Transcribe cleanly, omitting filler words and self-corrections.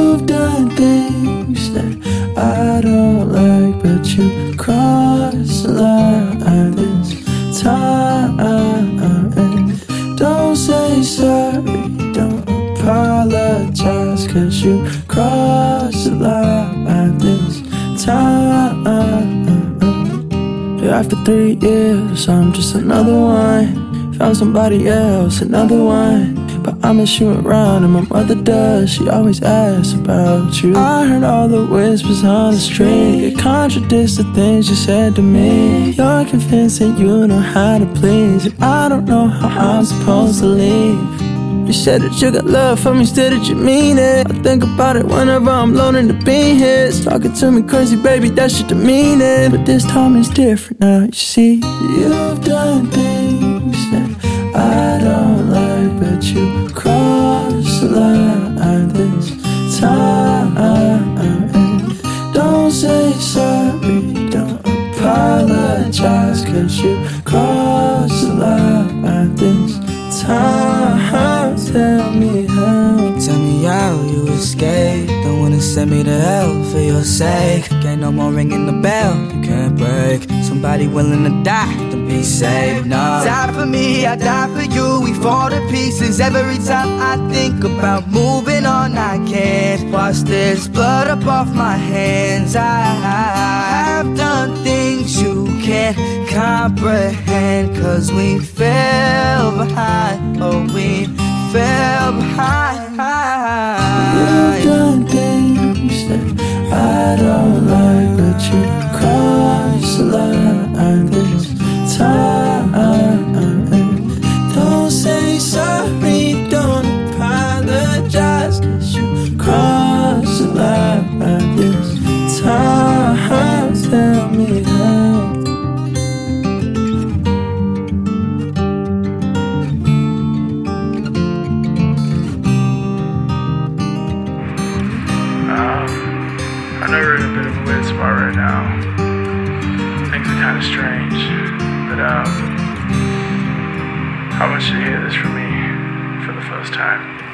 You've done things that I don't like, but you crossed the line this time. Don't say sorry, don't apologize, 'cause you crossed the line this time. After 3 years, I'm just another one. Found somebody else, another one. But I miss you around, and my mother does. She always asks about you. I heard all the whispers on the street. It contradicts the things you said to me. You're convinced that you know how to please, and I don't know how I'm supposed to leave. You said that you got love for me, still did you mean it? I think about it whenever I'm loaning the bean hits. Talking to me crazy, baby, that shit demeaning. But this time it's different now, you see. You've done things that I don't like, but you crossed the line this time. Don't say sorry, don't apologize, 'cause you crossed the line this time. Tell me how. Tell me how you escaped. Don't wanna send me to hell for your sake. Ain't no more ringing the bell, you can't break. Somebody willing to die to be saved, no. Die for me, I die for you. We fall to pieces every time I think about moving on. I can't wash this blood up off my hands. I've done things you can't comprehend, 'cause we fell behind. Oh, we fell behind. You've done things that I don't like, but you crossed the line this time. Don't say sorry, don't apologize, 'cause you crossed the line this time. Tell me how. I know we're in a bit of a weird spot right now. Things are kind of strange, but I want you to hear this from me for the first time.